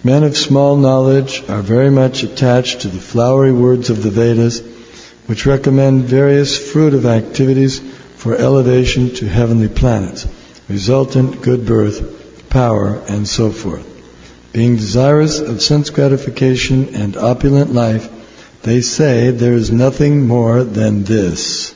Men of small knowledge are very much attached to the flowery words of the Vedas, which recommend various fruitive activities for elevation to heavenly planets, resultant good birth, power, and so forth. Being desirous of sense gratification and opulent life, they say there is nothing more than this.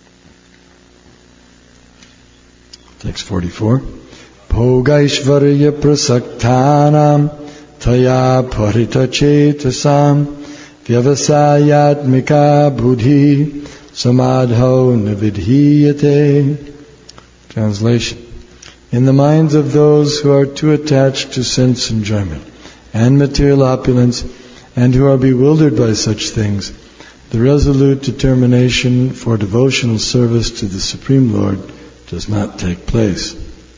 Text 44. Bhogaishvarya prasaktanam taya parita chetasam vyavasayatmika buddhi samadho navidhiyate. Translation. In the minds of those who are too attached to sense enjoyment and material opulence, and who are bewildered by such things, the resolute determination for devotional service to the Supreme Lord does not take place.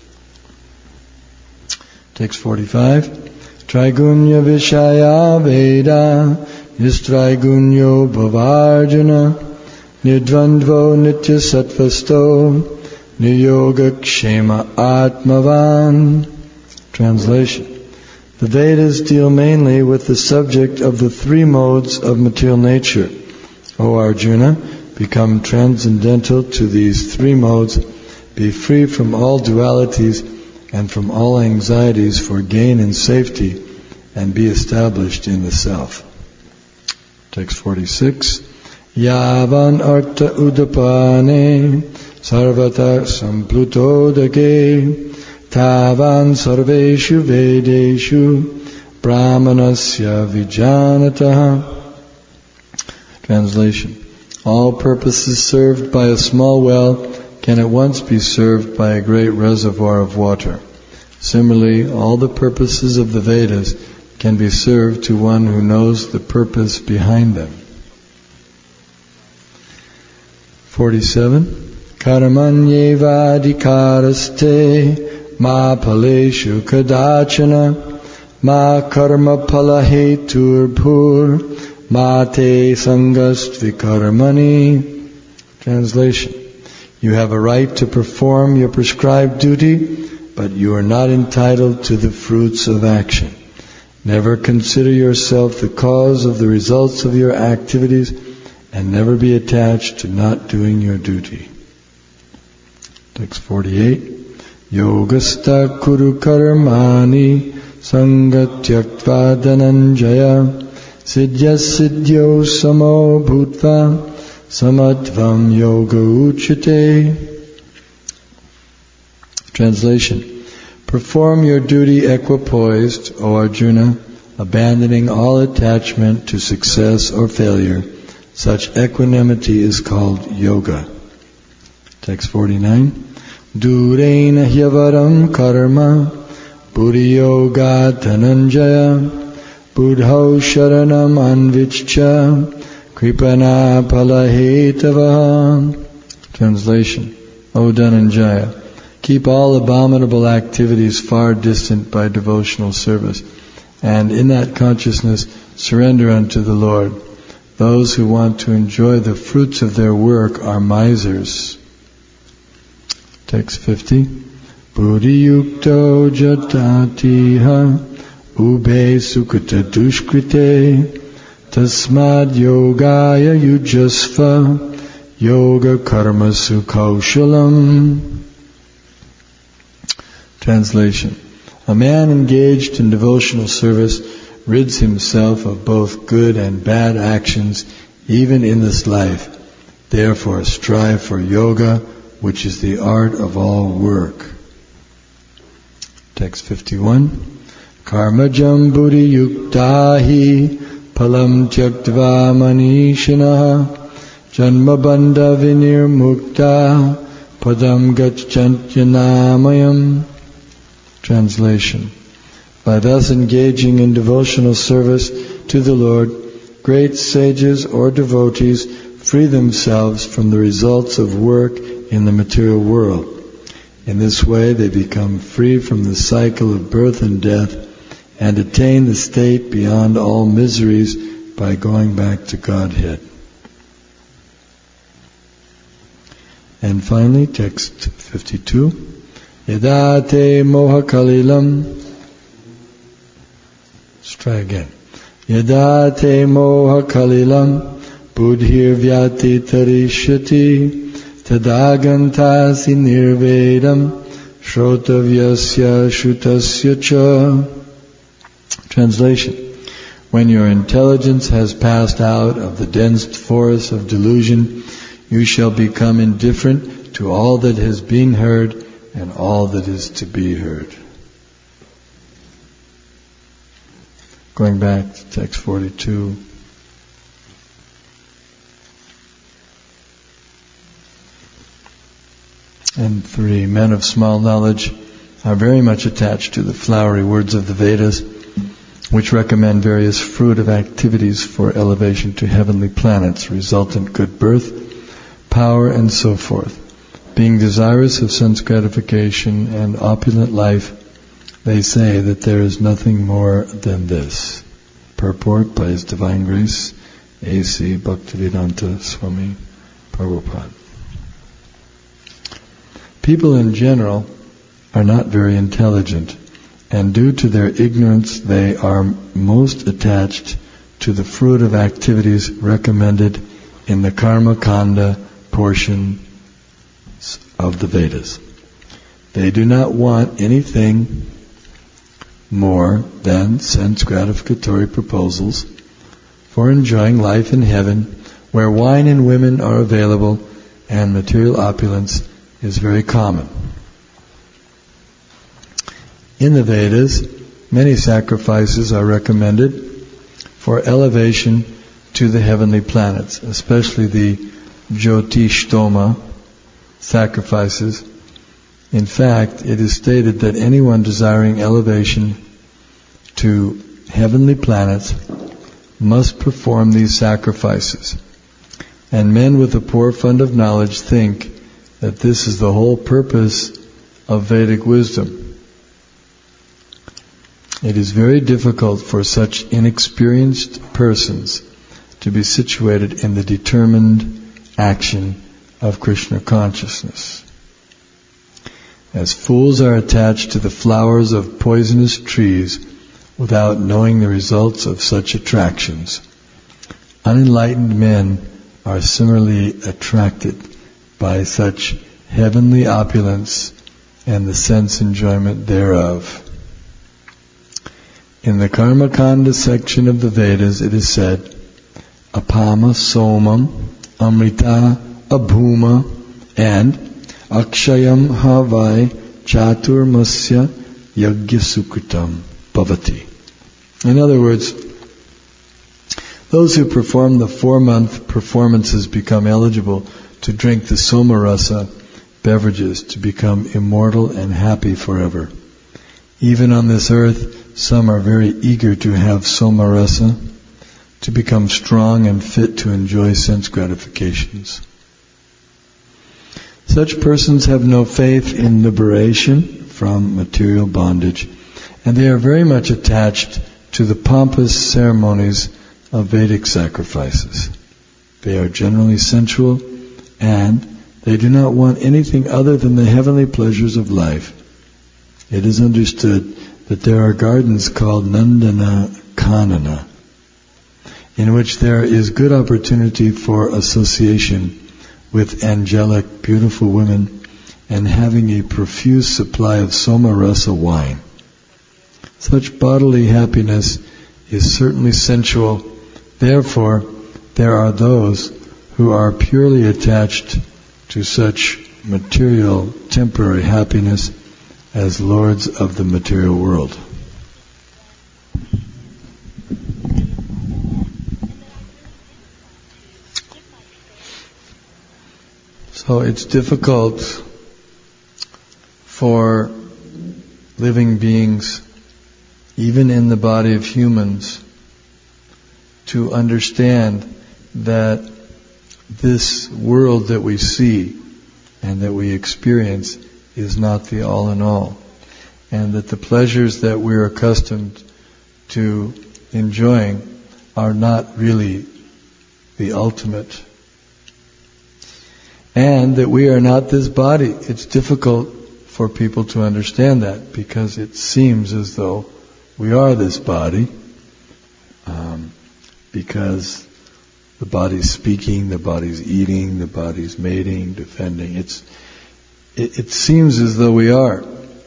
Text 45. Traigunya Vishaya Veda Nistraigunya Bhavarjuna Nidvandvo Nitya Sattvasto Niyoga Kshema Atmavan. Translation. The Vedas deal mainly with the subject of the three modes of material nature. O Arjuna, become transcendental to these three modes, be free from all dualities and from all anxieties for gain and safety, and be established in the self. Text 46. Yavan artha udapane sarvata samplutodake tavan sarveshu vedeshu brahmanasya vijanataha. Translation. All purposes served by a small well can at once be served by a great reservoir of water. Similarly, all the purposes of the Vedas can be served to one who knows the purpose behind them. 47. Karmanyeva adhikaraste ma paleshu kadachana ma karma palahetur bhur ma te sangast vikarmani. Translation. You have a right to perform your prescribed duty, but you are not entitled to the fruits of action. Never consider yourself the cause of the results of your activities, and never be attached to not doing your duty. Text 48. Yogastha kuru karmani sangatyaktva dhananjaya siddhyas siddhyo samo bhutva samatvam yoga uchate. Translation. Perform your duty equipoised, O Arjuna, abandoning all attachment to success or failure. Such equanimity is called yoga. Text 49. Durena hyavaram karma buddhi yoga dhananjaya buddhau sharanam anvichcha kripana palahetava. Translation. O Dhananjaya, keep all abominable activities far distant by devotional service, and in that consciousness surrender unto the Lord. Those who want to enjoy the fruits of their work are misers. Text 50. Buddhi yukto jatatiha ube sukata dushkrite tasmad yogaya yujasva yoga karma sukaushalam. Translation. A man engaged in devotional service rids himself of both good and bad actions even in this life. Therefore strive for yoga, which is the art of all work. Text 51. Karmajam buddhi yuktahi palam tyaktva manishinaha janma bandha vinirmukta padam gacchantyannamayam. Translation. By thus engaging in devotional service to the Lord, great sages or devotees free themselves from the results of work in the material world. In this way they become free from the cycle of birth and death and attain the state beyond all miseries by going back to Godhead. And finally, text 52. Yada te moha kalilam try again. Yada te moha kalilam buddhir vyati tarishyati tadagantasi nirvedam shrotavyasya shutasya cha. Translation. When your intelligence has passed out of the dense forest of delusion, you shall become indifferent to all that has been heard and all that is to be heard. Going back to text 42. And 3. Men of small knowledge are very much attached to the flowery words of the Vedas, which recommend various fruitive activities for elevation to heavenly planets, resultant good birth, power, and so forth. Being desirous of sense gratification and opulent life, they say that there is nothing more than this. Purport by His Divine Grace, A.C. Bhaktivedanta Swami Prabhupada. People in general are not very intelligent, and due to their ignorance they are most attached to the fruitive activities recommended in the Karma Kanda portion of the Vedas. They do not want anything more than sense gratificatory proposals for enjoying life in heaven, where wine and women are available and material opulence is very common. In the Vedas, many sacrifices are recommended for elevation to the heavenly planets, especially the Jyotishtoma sacrifices. In fact, it is stated that anyone desiring elevation to heavenly planets must perform these sacrifices. And men with a poor fund of knowledge think that this is the whole purpose of Vedic wisdom. It is very difficult for such inexperienced persons to be situated in the determined action of Krishna consciousness. As fools are attached to the flowers of poisonous trees without knowing the results of such attractions, unenlightened men are similarly attracted by such heavenly opulence and the sense enjoyment thereof. In the Karma Kanda section of the Vedas it is said, Apama Somam Amrita Abhuma and Akshayam Havai Chaturmasya Yagya Sukritam Bhavati. In other words, those who perform the 4-month performances become eligible to drink the Somarasa beverages to become immortal and happy forever. Even on this earth, some are very eager to have Somarasa, to become strong and fit to enjoy sense gratifications. Such persons have no faith in liberation from material bondage, and they are very much attached to the pompous ceremonies of Vedic sacrifices. They are generally sensual, and they do not want anything other than the heavenly pleasures of life. It is understood that there are gardens called Nandana Kanana, in which there is good opportunity for association with angelic, beautiful women and having a profuse supply of Somarasa wine. Such bodily happiness is certainly sensual. Therefore, there are those who are purely attached to such material, temporary happiness as lords of the material world. So it's difficult for living beings, even in the body of humans, to understand that this world that we see and that we experience is not the all in all, and that the pleasures that we're accustomed to enjoying are not really the ultimate, and that we are not this body. It's difficult for people to understand that because it seems as though we are this body, because the body's speaking, the body's eating, the body's mating, defending. It seems as though we are.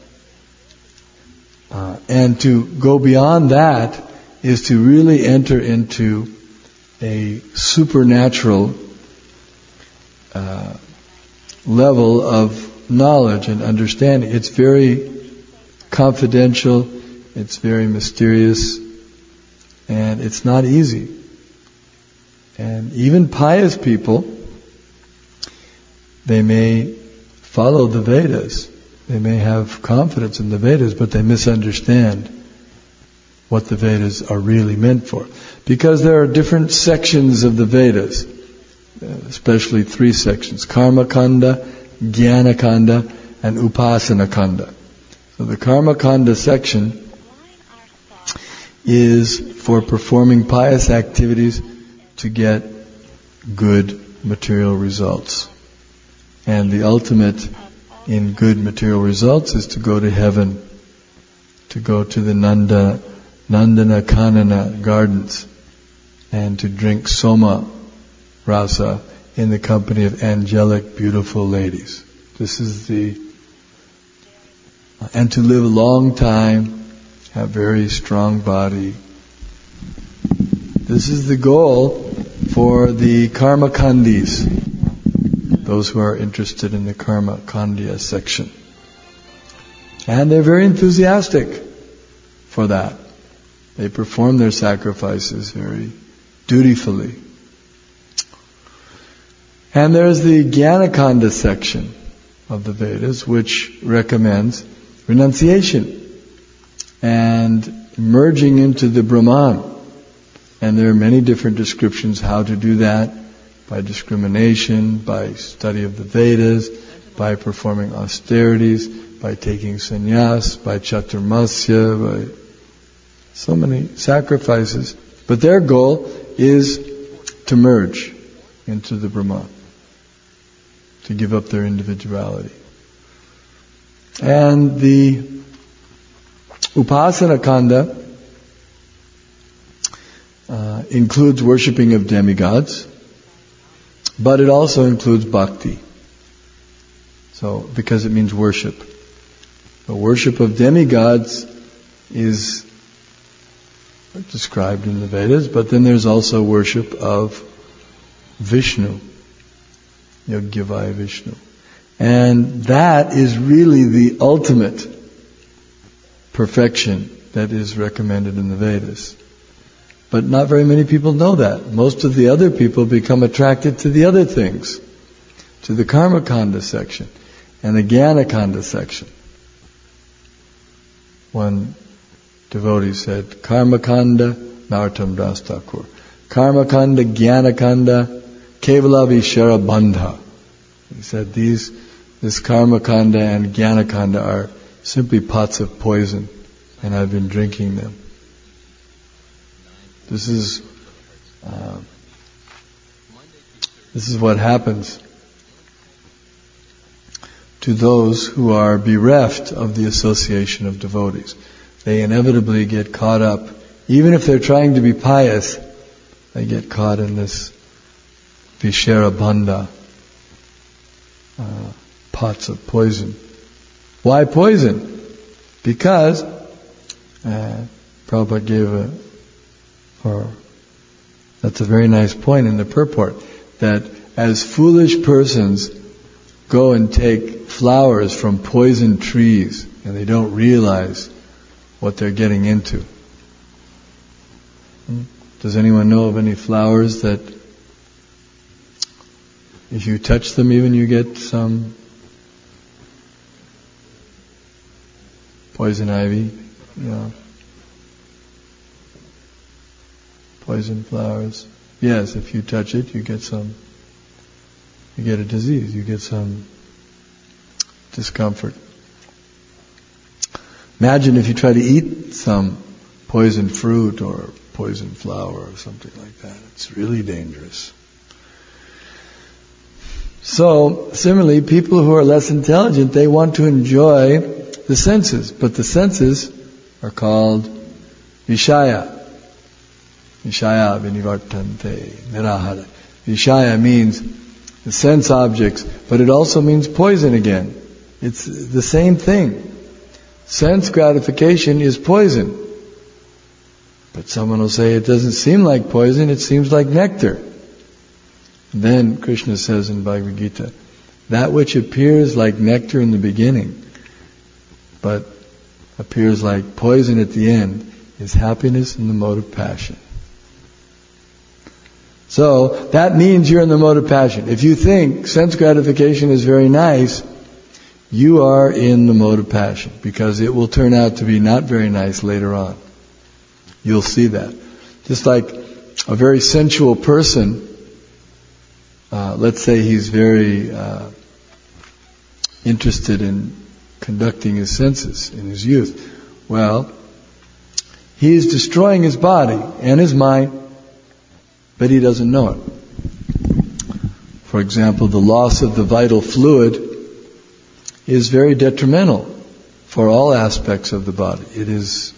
And to go beyond that is to really enter into a supernatural level of knowledge and understanding. It's very confidential, it's very mysterious, and it's not easy. And even pious people, they may follow the Vedas, they may have confidence in the Vedas, but they misunderstand what the Vedas are really meant for. Because there are different sections of the Vedas, especially 3 sections: Karma Kanda, Jnana Kanda, and Upasana Kanda. So the Karma Kanda section is for performing pious activities to get good material results. And the ultimate in good material results is to go to heaven, to go to the Nandana Kanana gardens, and to drink Soma Rasa in the company of angelic, beautiful ladies. This is and to live a long time, have very strong body. This is the goal for the Karma Kandis, those who are interested in the Karma Kandya section. And they're very enthusiastic for that. They perform their sacrifices very dutifully. And there's the Jnana-kanda section of the Vedas, which recommends renunciation and merging into the Brahman. And there are many different descriptions how to do that: by discrimination, by study of the Vedas, by performing austerities, by taking sannyas, by chaturmasya, by so many sacrifices. But their goal is to merge into the Brahman, to give up their individuality. And the Upasana Kanda includes worshipping of demigods, but it also includes bhakti. So, because it means worship. The worship of demigods is described in the Vedas, but then there's also worship of Vishnu, Yogyavaya Vishnu. And that is really the ultimate perfection that is recommended in the Vedas. But not very many people know that. Most of the other people become attracted to the other things, to the Karma Kanda section and the Jnana Kanda section. One devotee said, Karma Kanda, Narottam Das Thakur, Karma Kanda, Jnana Kanda, Kevala Vishara Bandha. He said this Karma Kanda and Jnana Kanda are simply pots of poison, and I've been drinking them. This is what happens to those who are bereft of the association of devotees. They inevitably get caught up, even if they're trying to be pious, they get caught in this Vishara Bandha, pots of poison. Why poison? Because Prabhupada gave that's a very nice point in the purport, that as foolish persons go and take flowers from poison trees and they don't realize what they're getting into. Does anyone know of any flowers that if you touch them even you get some poison ivy, poison flowers? Yes, if you touch it you get a disease, you get some discomfort. Imagine if you try to eat some poison fruit or poison flower or something like that. It's really dangerous. So, similarly, people who are less intelligent, they want to enjoy the senses, but the senses are called Vishaya. Vishaya vinivartante nirahara. Vishaya means the sense objects, but it also means poison again. It's the same thing. Sense gratification is poison. But someone will say, it doesn't seem like poison, it seems like nectar. And then Krishna says in Bhagavad Gita, that which appears like nectar in the beginning, but appears like poison at the end, is happiness in the mode of passion. So, that means you're in the mode of passion. If you think sense gratification is very nice, you are in the mode of passion, because it will turn out to be not very nice later on. You'll see that. Just like a very sensual person, let's say he's very interested in conducting his senses in his youth. Well, he's destroying his body and his mind, but he doesn't know it. For example, the loss of the vital fluid is very detrimental for all aspects of the body. It is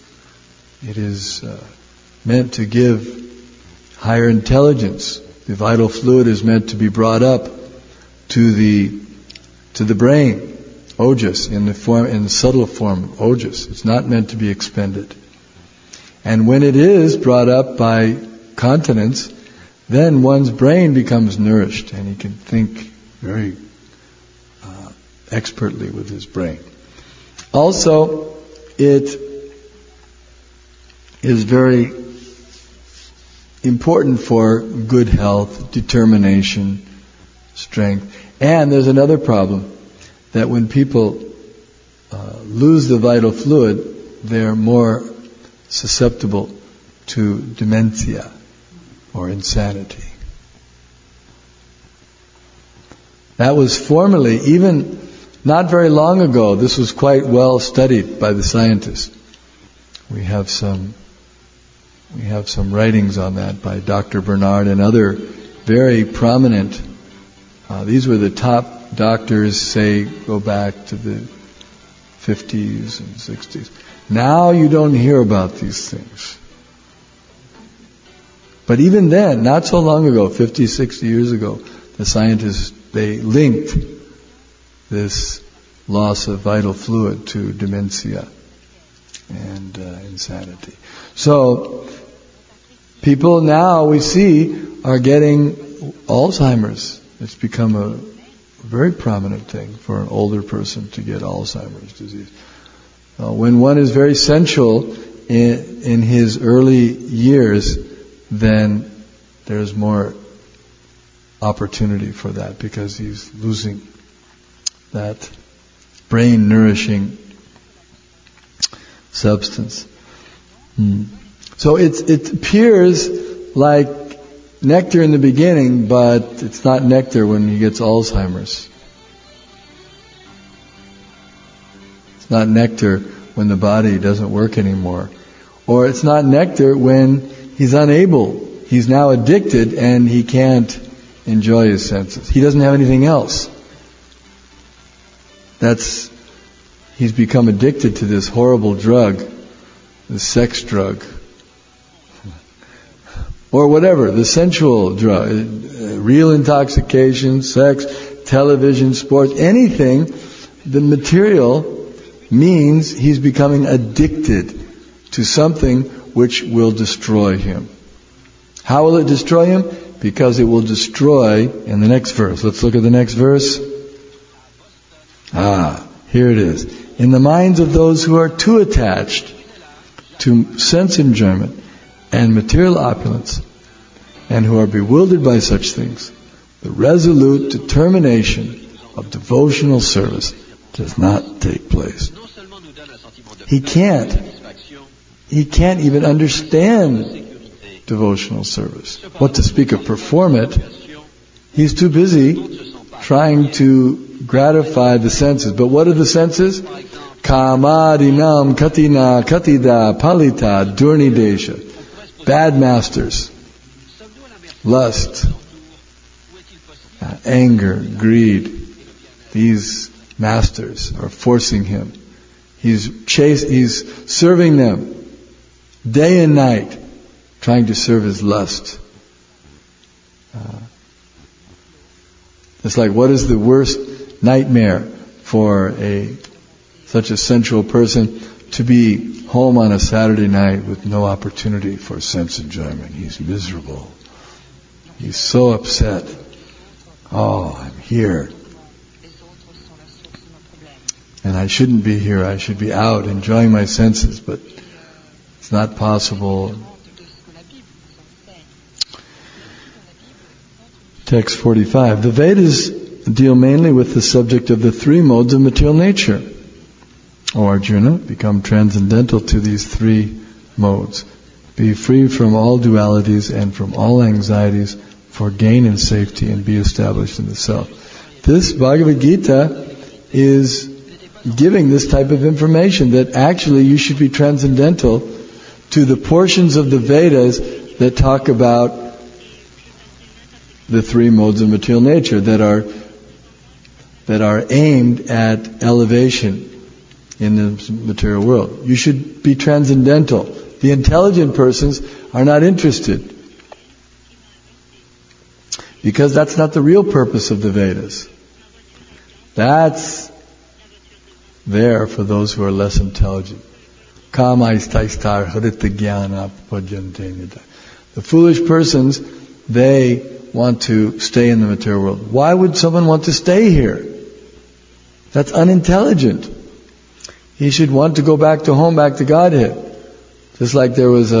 meant to give higher intelligence. The vital fluid is meant to be brought up to the brain, ojas, in the subtle form, ojas. It's not meant to be expended. And when it is brought up by continence, then one's brain becomes nourished, and he can think very expertly with his brain. Also, it is very important for good health, determination, strength. And there's another problem, that when people lose the vital fluid, they're more susceptible to dementia or insanity. That was formerly, even not very long ago, this was quite well studied by the scientists. We have some writings on that by Dr. Bernard and other very prominent, these were the top doctors, say, go back to the 50s and 60s. Now you don't hear about these things. But even then, not so long ago, 50, 60 years ago, the scientists, they linked this loss of vital fluid to dementia and insanity. So, people now, we see, are getting Alzheimer's. It's become a very prominent thing for an older person to get Alzheimer's disease. When one is very sensual in his early years, then there's more opportunity for that, because he's losing that brain nourishing substance. So it appears like nectar in the beginning, but it's not nectar when he gets Alzheimer's. It's not nectar when the body doesn't work anymore. Or it's not nectar when he's unable, he's now addicted and he can't enjoy his senses. He doesn't have anything else. He's become addicted to this horrible drug, the sex drug. Or whatever, the sensual drug, real intoxication, sex, television, sports, anything, the material means he's becoming addicted to something which will destroy him. How will it destroy him? Because it will destroy, in the next verse. Let's look at the next verse. Here it is. In the minds of those who are too attached to sense enjoyment and material opulence, and who are bewildered by such things, the resolute determination of devotional service does not take place. He can't even understand devotional service. What to speak of perform it? He's too busy trying to gratify the senses. But what are the senses? Kamadinam katina katida palita durnidesha. Bad masters. Lust. Anger, greed. These masters are forcing him. He's serving them day and night, trying to serve his lust. It's like, what is the worst nightmare for such a sensual person? To be home on a Saturday night with no opportunity for sense enjoyment. He's miserable. He's so upset. Oh, I'm here. And I shouldn't be here. I should be out enjoying my senses, but it's not possible. Text 45. The Vedas deal mainly with the subject of the three modes of material nature. O Arjuna, become transcendental to these three modes. Be free from all dualities and from all anxieties for gain and safety, and be established in the self. This Bhagavad Gita is giving this type of information, that actually you should be transcendental to the portions of the Vedas that talk about the three modes of material nature, that are aimed at elevation in the material world. You should be transcendental. The intelligent persons are not interested, because that's not the real purpose of the Vedas. That's there for those who are less intelligent. Kama-istaistar harita jnana pajante nida. The foolish persons, they want to stay in the material world. Why would someone want to stay here? That's unintelligent. He should want to go back to home, back to Godhead. Just like there was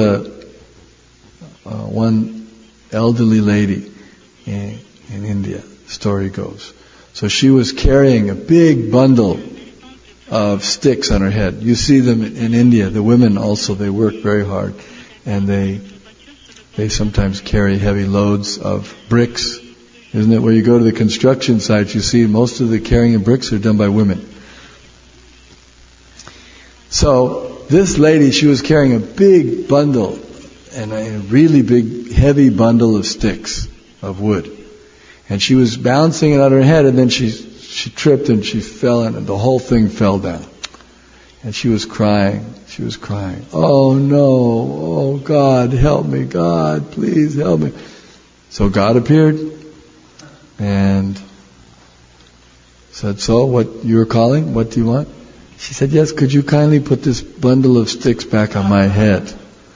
one elderly lady in India, the story goes. So she was carrying a big bundle of sticks on her head. You see them in India. The women also, they work very hard, and they sometimes carry heavy loads of bricks. Isn't it? Where you go to the construction sites, you see most of the carrying of bricks are done by women. So this lady, she was carrying a big bundle, and a really big, heavy bundle of sticks of wood. And she was bouncing it on her head, and then she tripped and she fell, and the whole thing fell down. And she was crying. She was crying. Oh no! Oh God, help me! God, please help me! So God appeared and said, "So, what you were calling? What do you want?" She said, "Yes, could you kindly put this bundle of sticks back on my head?"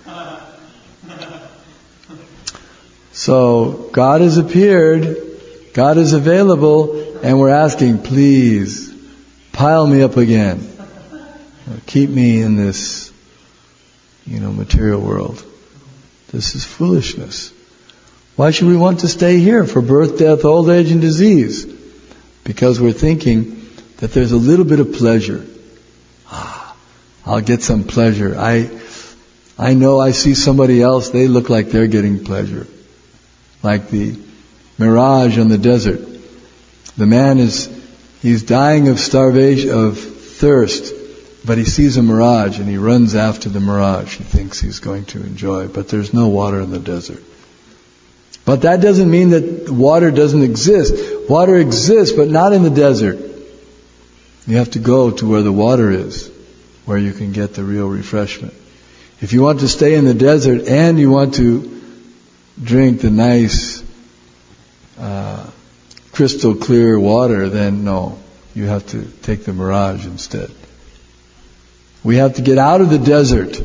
So God has appeared, God is available, and we're asking, please, pile me up again. Keep me in this, material world. This is foolishness. Why should we want to stay here for birth, death, old age, and disease? Because we're thinking that there's a little bit of pleasure. I'll get some pleasure. I know I see somebody else, they look like they're getting pleasure. Like the mirage on the desert. The man he's dying of starvation, of thirst, but he sees a mirage and he runs after the mirage. He thinks he's going to enjoy, but there's no water in the desert. But that doesn't mean that water doesn't exist. Water exists, but not in the desert. You have to go to where the water is, where you can get the real refreshment. If you want to stay in the desert and you want to drink the nice crystal clear water, then no, you have to take the mirage instead. We have to get out of the desert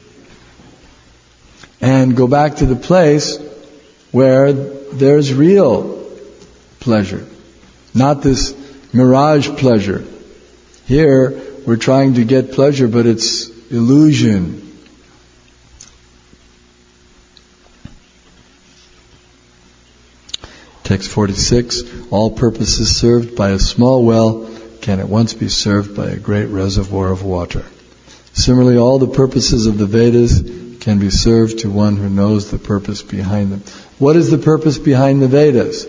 and go back to the place where there's real pleasure, not this mirage pleasure. Here we're trying to get pleasure, but it's illusion. Text 46, all purposes served by a small well can at once be served by a great reservoir of water. Similarly, all the purposes of the Vedas can be served to one who knows the purpose behind them. What is the purpose behind the Vedas?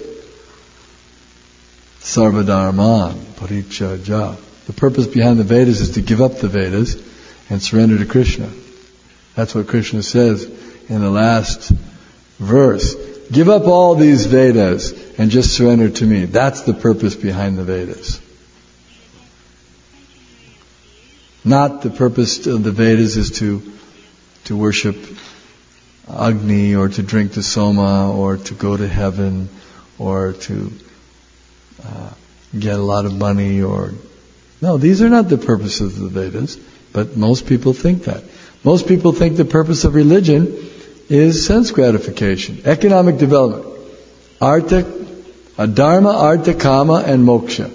Sarvadharman parityajya. The purpose behind the Vedas is to give up the Vedas and surrender to Krishna. That's what Krishna says in the last verse. Give up all these Vedas and just surrender to me. That's the purpose behind the Vedas. Not the purpose of the Vedas is to worship Agni, or to drink the Soma, or to go to heaven, or to get a lot of money, or... No, these are not the purposes of the Vedas, but most people think that. Most people think the purpose of religion is sense gratification, economic development, dharma, artha, kama, and moksha.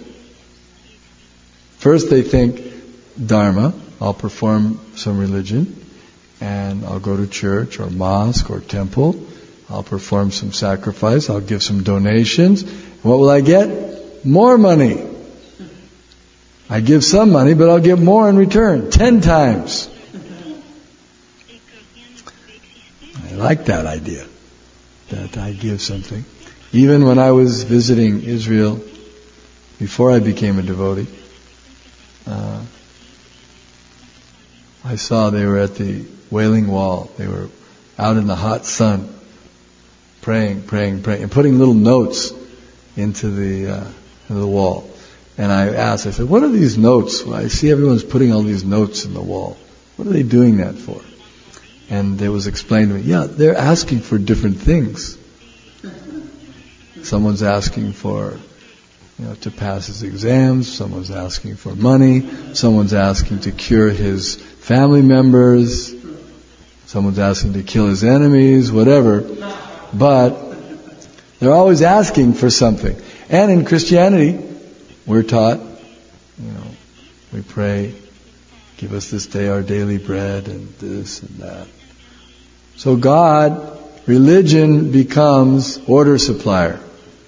First they think dharma, I'll perform some religion, and I'll go to church or mosque or temple, I'll perform some sacrifice, I'll give some donations. What will I get? More money. I give some money, but I'll get more in return, 10 times. I like that idea, that I give something. Even when I was visiting Israel, before I became a devotee, I saw they were at the Wailing Wall. They were out in the hot sun, praying, and putting little notes into the wall. And I asked, I said, what are these notes? Well, I see everyone's putting all these notes in the wall. What are they doing that for? And it was explained to me, they're asking for different things. Someone's asking for, to pass his exams. Someone's asking for money. Someone's asking to cure his family members. Someone's asking to kill his enemies, whatever. But they're always asking for something. And in Christianity, we're taught, we pray, give us this day our daily bread, and this and that. So religion becomes order supplier.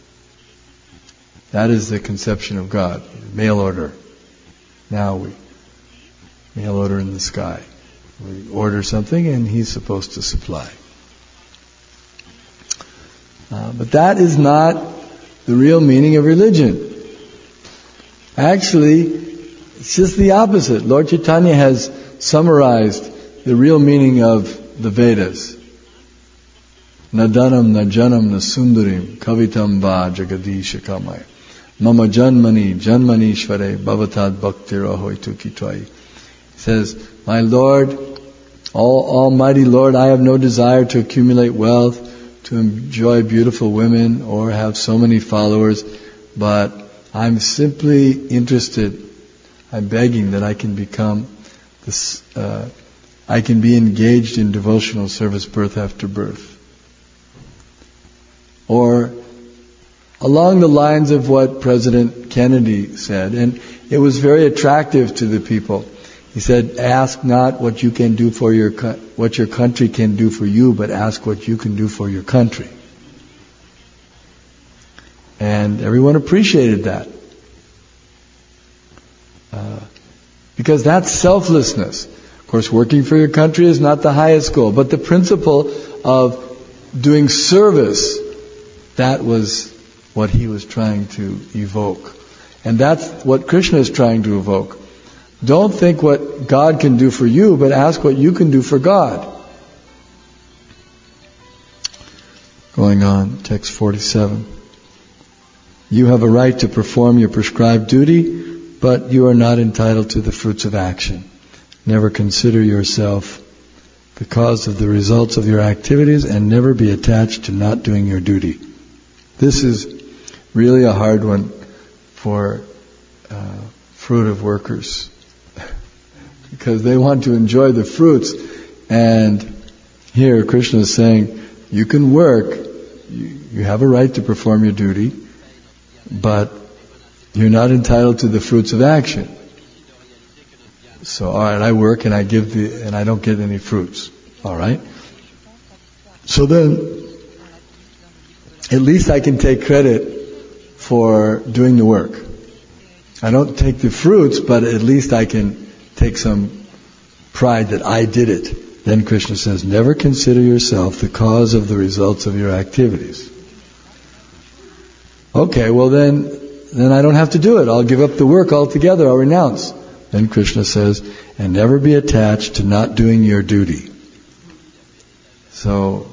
That is the conception of God, mail order. Now we mail order in the sky. We order something and He's supposed to supply. But that is not the real meaning of religion. Actually, it's just the opposite. Lord Chaitanya has summarized the real meaning of the Vedas. Na dhanam, na janam, na sundarim, kavitam va jagadisha kamaya. Mama janmani, janmanishvare, bhavatad bhaktir ahoitu kitwai. He says, my Lord, Almighty Lord, I have no desire to accumulate wealth, to enjoy beautiful women, or have so many followers, but I'm simply interested, I'm begging that I can become this, I can be engaged in devotional service birth after birth. Or along the lines of what President Kennedy said, and it was very attractive to the people. He said, ask not what you can do for what your country can do for you, but ask what you can do for your country. And everyone appreciated that. Because that's selflessness. Of course, working for your country is not the highest goal, but the principle of doing service, that was what he was trying to evoke. And that's what Krishna is trying to evoke. Don't think what God can do for you, but ask what you can do for God. Going on, text 47. You have a right to perform your prescribed duty, but you are not entitled to the fruits of action. Never consider yourself the cause of the results of your activities, and never be attached to not doing your duty. This is really a hard one for fruitive workers, because they want to enjoy the fruits. And here Krishna is saying, you can work, you have a right to perform your duty, but you're not entitled to the fruits of action. So, alright, I work and I don't get any fruits. Alright? So then, at least I can take credit for doing the work. I don't take the fruits, but at least I can take some pride that I did it. Then Krishna says, never consider yourself the cause of the results of your activities. Okay, well then I don't have to do it. I'll give up the work altogether. I'll renounce. Then Krishna says, and never be attached to not doing your duty. So,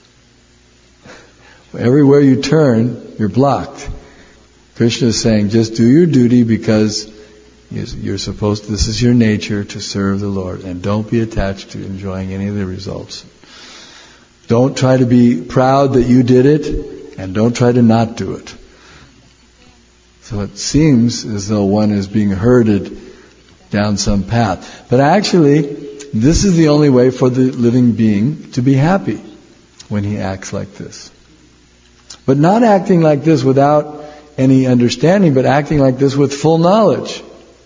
everywhere you turn, you're blocked. Krishna is saying, just do your duty because you're supposed to, this is your nature to serve the Lord, and don't be attached to enjoying any of the results. Don't try to be proud that you did it, and don't try to not do it. So it seems as though one is being herded down some path. But actually, this is the only way for the living being to be happy, when he acts like this. But not acting like this without any understanding, but acting like this with full knowledge.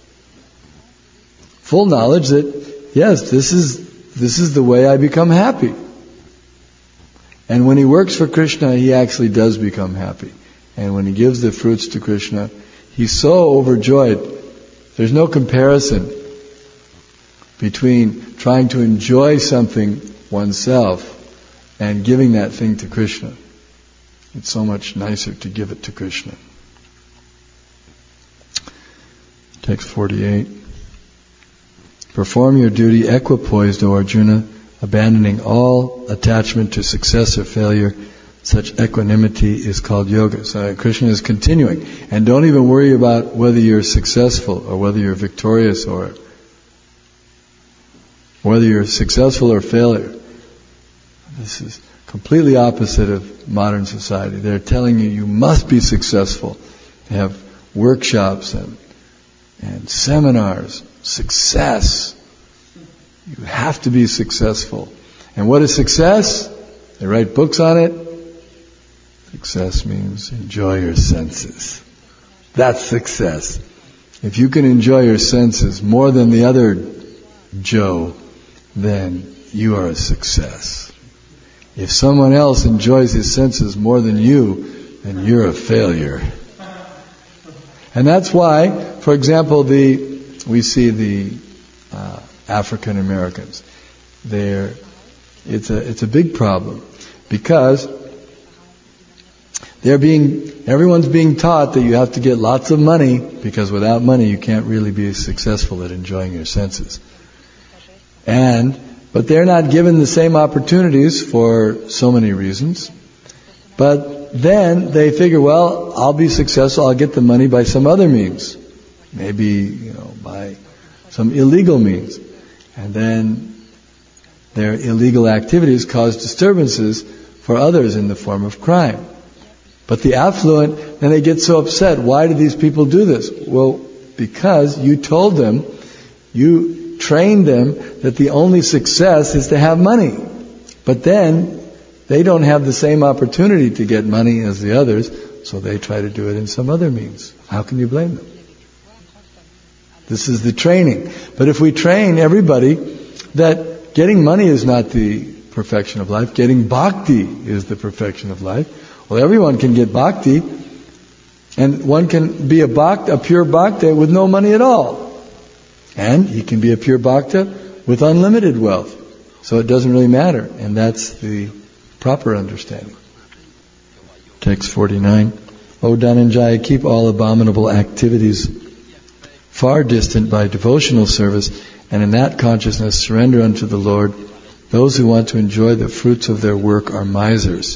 Full knowledge that, yes, this is the way I become happy. And when he works for Krishna, he actually does become happy. And when he gives the fruits to Krishna, he's so overjoyed. There's no comparison between trying to enjoy something oneself and giving that thing to Krishna. It's so much nicer to give it to Krishna. Text 48. Perform your duty equipoised, O Arjuna, abandoning all attachment to success or failure. Such equanimity is called yoga. So Krishna is continuing. And don't even worry about whether you're successful or whether you're victorious or whether you're successful or failure. This is completely opposite of modern society. They're telling you you must be successful. They have workshops and seminars. Success. You have to be successful. And what is success? They write books on it. Success means enjoy your senses. That's success. If you can enjoy your senses more than the other Joe, then you are a success. If someone else enjoys his senses more than you, then you're a failure. And that's why, for example, we see the African Americans. It's a big problem because everyone's being taught that you have to get lots of money, because without money you can't really be successful at enjoying your senses. But they're not given the same opportunities for so many reasons. But then they figure, well, I'll be successful, I'll get the money by some other means. Maybe, by some illegal means. And then their illegal activities cause disturbances for others in the form of crime. But the affluent, then they get so upset. Why do these people do this? Well, because you told them, you trained them that the only success is to have money. But then they don't have the same opportunity to get money as the others, so they try to do it in some other means. How can you blame them? This is the training. But if we train everybody that getting money is not the perfection of life, getting bhakti is the perfection of life, well, everyone can get bhakti, and one can be a pure bhakta with no money at all. And he can be a pure bhakta with unlimited wealth. So it doesn't really matter. And that's the proper understanding. Text 49. O Dhananjaya, keep all abominable activities far distant by devotional service, and in that consciousness surrender unto the Lord. Those who want to enjoy the fruits of their work are misers.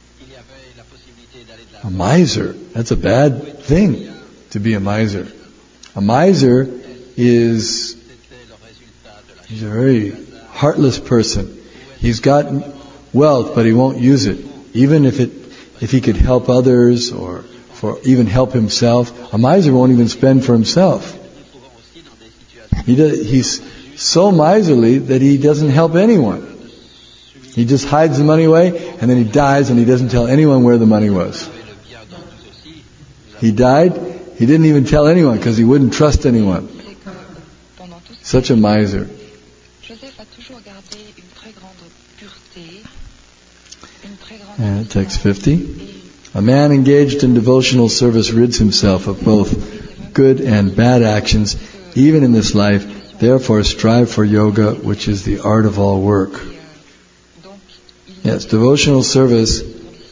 A miser, that's a bad thing, to be a miser. A miser he's a very heartless person. He's got wealth, but he won't use it. Even if he could help others or even help himself, a miser won't even spend for himself. He's so miserly that he doesn't help anyone. He just hides the money away, and then he dies, and he doesn't tell anyone where the money was. He died, he didn't even tell anyone because he wouldn't trust anyone. Such a miser. And text 50. A man engaged in devotional service rids himself of both good and bad actions, even in this life. Therefore, strive for yoga, which is the art of all work. Yes, devotional service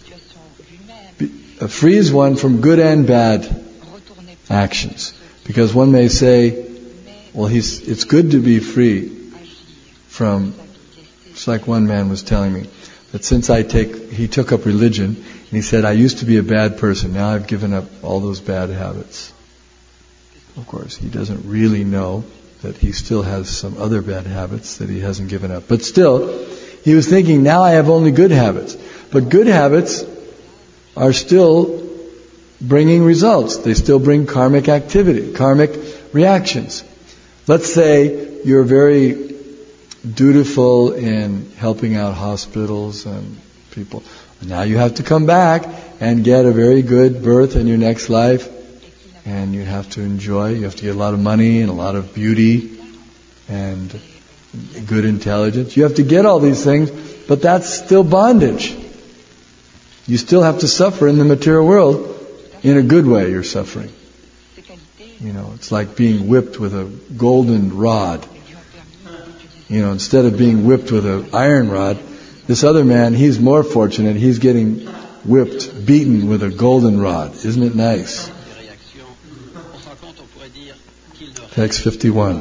frees one from good and bad actions. Because one may say, well, it's good to be free from, it's like one man was telling me, that since he took up religion, and he said, I used to be a bad person, now I've given up all those bad habits. Of course, he doesn't really know that he still has some other bad habits that he hasn't given up. But still, He was thinking, now I have only good habits. But good habits are still bringing results. They still bring karmic activity, karmic reactions. Let's say you're very dutiful in helping out hospitals and people. Now you have to come back and get a very good birth in your next life, and you have to enjoy. You have to get a lot of money and a lot of beauty and good intelligence. You have to get all these things, but that's still bondage. You still have to suffer in the material world. In a good way, you're suffering. It's like being whipped with a golden rod. Instead of being whipped with an iron rod, this other man, he's more fortunate. He's getting whipped, beaten with a golden rod. Isn't it nice? Text 51.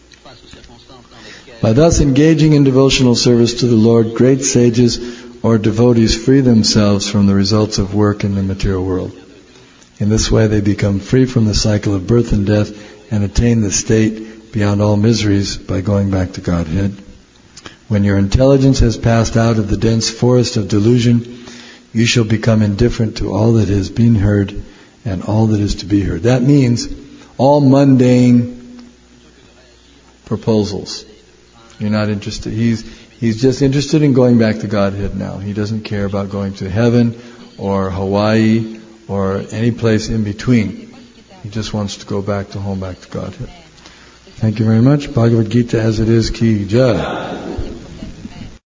By thus engaging in devotional service to the Lord, great sages or devotees free themselves from the results of work in the material world. In this way they become free from the cycle of birth and death and attain the state beyond all miseries by going back to Godhead. When your intelligence has passed out of the dense forest of delusion, you shall become indifferent to all that is being heard and all that is to be heard. That means all mundane proposals. You're not interested. He's just interested in going back to Godhead now. He doesn't care about going to heaven or Hawaii or any place in between. He just wants to go back to home, back to Godhead. Thank you very much. Bhagavad Gita as it is, ki jai.